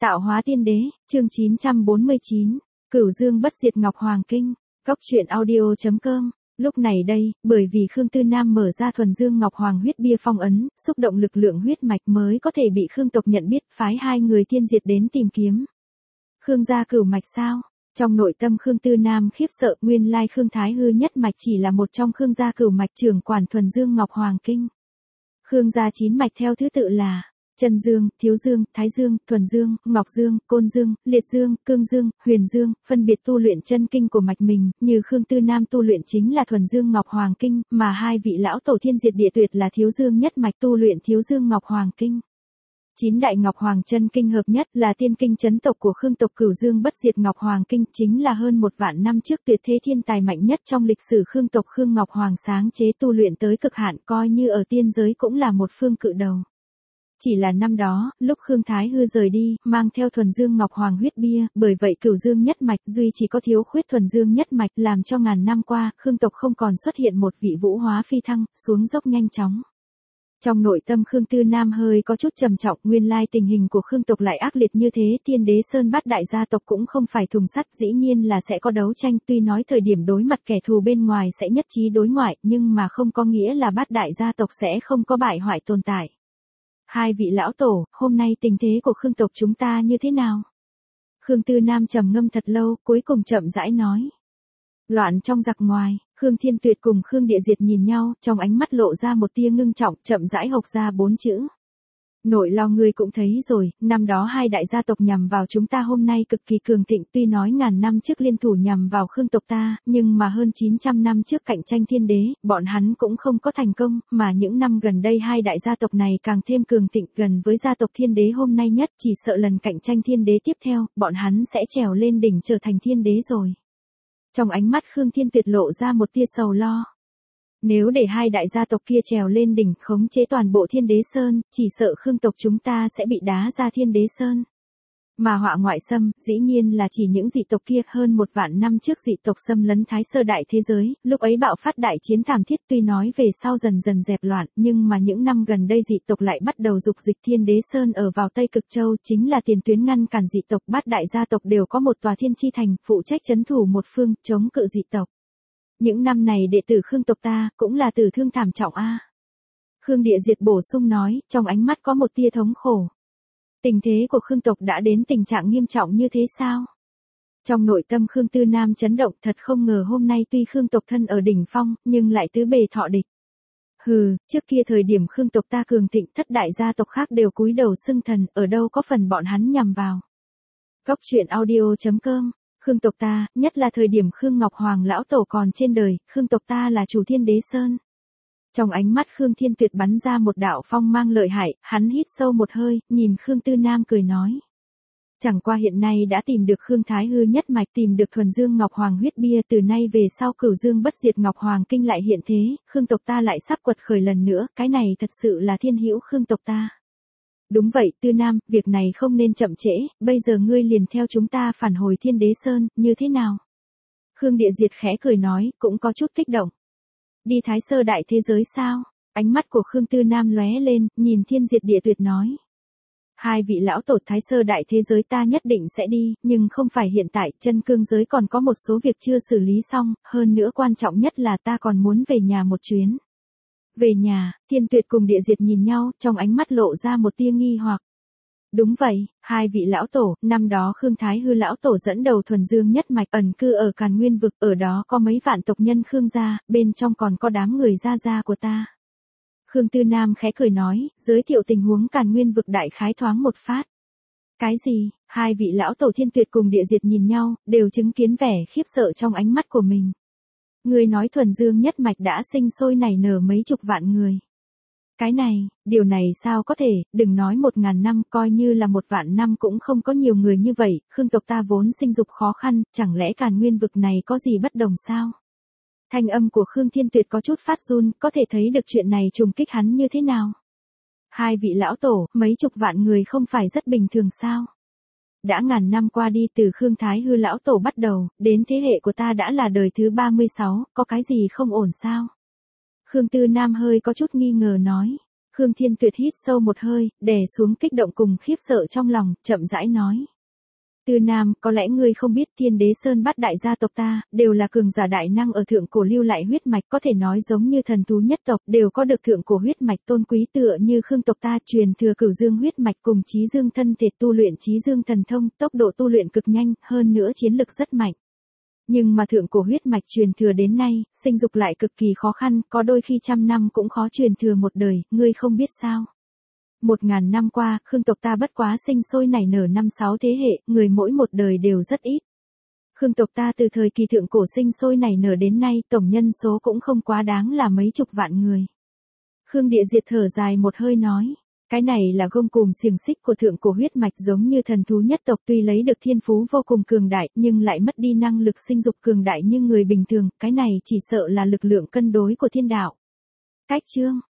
Tạo hóa tiên đế, chương 949, Cửu Dương bất diệt Ngọc Hoàng Kinh, Cốc truyện audio.com. Lúc này đây, bởi vì Khương Tư Nam mở ra thuần dương Ngọc Hoàng huyết bia phong ấn, xúc động lực lượng huyết mạch mới có thể bị Khương tộc nhận biết, phái hai người tiên diệt đến tìm kiếm. Khương gia cửu mạch sao? Trong nội tâm Khương Tư Nam khiếp sợ, nguyên lai Khương Thái Hư nhất mạch chỉ là một trong Khương gia cửu mạch trưởng quản thuần dương Ngọc Hoàng Kinh. Khương gia 9 mạch theo thứ tự là Chân Dương, Thiếu Dương, Thái Dương, Thuần Dương, Ngọc Dương, Côn Dương, Liệt Dương, Cương Dương, Huyền Dương, phân biệt tu luyện chân kinh của mạch mình, như Khương Tư Nam tu luyện chính là Thuần Dương Ngọc Hoàng Kinh, mà hai vị lão tổ thiên diệt địa tuyệt là Thiếu Dương nhất mạch tu luyện Thiếu Dương Ngọc Hoàng Kinh. 9 đại Ngọc Hoàng chân kinh hợp nhất là tiên kinh chấn tộc của Khương tộc Cửu Dương bất diệt Ngọc Hoàng Kinh, chính là hơn 1 vạn năm trước tuyệt thế thiên tài mạnh nhất trong lịch sử Khương tộc Khương Ngọc Hoàng sáng chế tu luyện tới cực hạn, coi như ở tiên giới cũng là một phương cự đầu. Chỉ là năm đó, lúc Khương Thái Hư rời đi, mang theo thuần dương Ngọc Hoàng huyết bia, bởi vậy Cửu Dương nhất mạch duy chỉ có thiếu khuyết thuần dương nhất mạch, làm cho ngàn năm qua, Khương tộc không còn xuất hiện một vị vũ hóa phi thăng, xuống dốc nhanh chóng. Trong nội tâm Khương Tư Nam hơi có chút trầm trọng, nguyên lai tình hình của Khương tộc lại ác liệt như thế, Thiên Đế Sơn bát đại gia tộc cũng không phải thùng sắt, dĩ nhiên là sẽ có đấu tranh, tuy nói thời điểm đối mặt kẻ thù bên ngoài sẽ nhất trí đối ngoại, nhưng mà không có nghĩa là bát đại gia tộc sẽ không có bại hoại tồn tại. Hai vị lão tổ, hôm nay tình thế của Khương tộc chúng ta như thế nào? Khương Tư Nam trầm ngâm thật lâu, cuối cùng chậm rãi nói. Loạn trong giặc ngoài, Khương Thiên Tuyệt cùng Khương Địa Diệt nhìn nhau, trong ánh mắt lộ ra một tia ngưng trọng, chậm rãi hộc ra 4 chữ. Nội lo ngươi cũng thấy rồi, năm đó hai đại gia tộc nhằm vào chúng ta hôm nay cực kỳ cường thịnh, tuy nói ngàn năm trước liên thủ nhằm vào Khương tộc ta, nhưng mà hơn 900 năm trước cạnh tranh thiên đế, bọn hắn cũng không có thành công, mà những năm gần đây hai đại gia tộc này càng thêm cường thịnh, gần với gia tộc thiên đế hôm nay nhất, chỉ sợ lần cạnh tranh thiên đế tiếp theo, bọn hắn sẽ trèo lên đỉnh trở thành thiên đế rồi. Trong ánh mắt Khương Thiên Tuyệt lộ ra một tia sầu lo. Nếu để hai đại gia tộc kia trèo lên đỉnh khống chế toàn bộ Thiên Đế Sơn, chỉ sợ Khương tộc chúng ta sẽ bị đá ra Thiên Đế Sơn. Mà họa ngoại xâm, dĩ nhiên là chỉ những dị tộc kia, hơn 1 vạn năm trước dị tộc xâm lấn Thái Sơ đại thế giới, lúc ấy bạo phát đại chiến thảm thiết, tuy nói về sau dần dần dẹp loạn, nhưng mà những năm gần đây dị tộc lại bắt đầu dục dịch Thiên Đế Sơn ở vào Tây Cực Châu, chính là tiền tuyến ngăn cản dị tộc, bát đại gia tộc đều có một tòa Thiên Chi Thành, phụ trách trấn thủ một phương, chống cự dị tộc. Những năm này đệ tử Khương tộc ta, cũng là tử thương thảm trọng a. Khương Địa Diệt bổ sung nói, trong ánh mắt có một tia thống khổ. Tình thế của Khương tộc đã đến tình trạng nghiêm trọng như thế sao? Trong nội tâm Khương Tư Nam chấn động, thật không ngờ hôm nay tuy Khương tộc thân ở đỉnh phong, nhưng lại tứ bề thọ địch. Hừ, trước kia thời điểm Khương tộc ta cường thịnh, thất đại gia tộc khác đều cúi đầu xưng thần, ở đâu có phần bọn hắn nhằm vào. Cốc truyện audio.com. Khương tộc ta, nhất là thời điểm Khương Ngọc Hoàng lão tổ còn trên đời, Khương tộc ta là chủ Thiên Đế Sơn. Trong ánh mắt Khương Thiên Tuyệt bắn ra một đạo phong mang lợi hại, hắn hít sâu một hơi, nhìn Khương Tư Nam cười nói. Chẳng qua hiện nay đã tìm được Khương Thái Hư nhất mạch, tìm được thuần dương Ngọc Hoàng huyết bia, từ nay về sau Cửu Dương bất diệt Ngọc Hoàng Kinh lại hiện thế, Khương tộc ta lại sắp quật khởi lần nữa, cái này thật sự là thiên hữu Khương tộc ta. Đúng vậy, Tư Nam, việc này không nên chậm trễ, bây giờ ngươi liền theo chúng ta phản hồi Thiên Đế Sơn, như thế nào? Khương Địa Diệt khẽ cười nói, cũng có chút kích động. Đi Thái Sơ đại thế giới sao? Ánh mắt của Khương Tư Nam lóe lên, nhìn Thiên Diệt Địa Tuyệt nói. Hai vị lão tổ Thái Sơ đại thế giới ta nhất định sẽ đi, nhưng không phải hiện tại, chân cương giới còn có một số việc chưa xử lý xong, hơn nữa quan trọng nhất là ta còn muốn về nhà một chuyến. Về nhà, Thiên Tuyệt cùng Địa Diệt nhìn nhau, trong ánh mắt lộ ra một tia nghi hoặc. Đúng vậy, hai vị lão tổ, năm đó Khương Thái Hư lão tổ dẫn đầu thuần dương nhất mạch ẩn cư ở Càn Nguyên vực, ở đó có mấy vạn tộc nhân Khương gia, bên trong còn có đám người gia của ta. Khương Tư Nam khẽ cười nói, giới thiệu tình huống Càn Nguyên vực đại khái thoáng một phát. Cái gì? Hai vị lão tổ Thiên Tuyệt cùng Địa Diệt nhìn nhau, đều chứng kiến vẻ khiếp sợ trong ánh mắt của mình. Người nói thuần dương nhất mạch đã sinh sôi nảy nở mấy chục vạn người. Cái này, điều này sao có thể, đừng nói 1000 năm, coi như là 1 vạn năm cũng không có nhiều người như vậy, Khương tộc ta vốn sinh dục khó khăn, chẳng lẽ Càn Nguyên vực này có gì bất đồng sao? Thanh âm của Khương Thiên Tuyệt có chút phát run, có thể thấy được chuyện này trùng kích hắn như thế nào? Hai vị lão tổ, mấy chục vạn người không phải rất bình thường sao? Đã ngàn năm qua đi, từ Khương Thái Hư lão tổ bắt đầu, đến thế hệ của ta đã là đời thứ 36, có cái gì không ổn sao? Khương Tư Nam hơi có chút nghi ngờ nói. Khương Thiên Tuyệt hít sâu một hơi, đè xuống kích động cùng khiếp sợ trong lòng, chậm rãi nói. Tư Nam, có lẽ ngươi không biết Thiên Đế Sơn Bát đại gia tộc ta, đều là cường giả đại năng ở thượng cổ lưu lại huyết mạch, có thể nói giống như thần thú nhất tộc, đều có được thượng cổ huyết mạch tôn quý tựa như Khương tộc ta truyền thừa Cửu Dương huyết mạch cùng Chí Dương thân thể tu luyện Chí Dương thần thông, tốc độ tu luyện cực nhanh, hơn nữa chiến lực rất mạnh. Nhưng mà thượng cổ huyết mạch truyền thừa đến nay, sinh dục lại cực kỳ khó khăn, có đôi khi 100 năm cũng khó truyền thừa một đời, ngươi không biết sao? 1000 năm qua, Khương tộc ta bất quá sinh sôi nảy nở 5-6 thế hệ, người mỗi một đời đều rất ít. Khương tộc ta từ thời kỳ thượng cổ sinh sôi nảy nở đến nay, tổng nhân số cũng không quá đáng là mấy chục vạn người. Khương Địa Diệt thở dài một hơi nói, cái này là gông cùm xiềng xích của thượng cổ huyết mạch giống như thần thú nhất tộc tuy lấy được thiên phú vô cùng cường đại nhưng lại mất đi năng lực sinh dục cường đại như người bình thường, cái này chỉ sợ là lực lượng cân đối của thiên đạo. Cách chương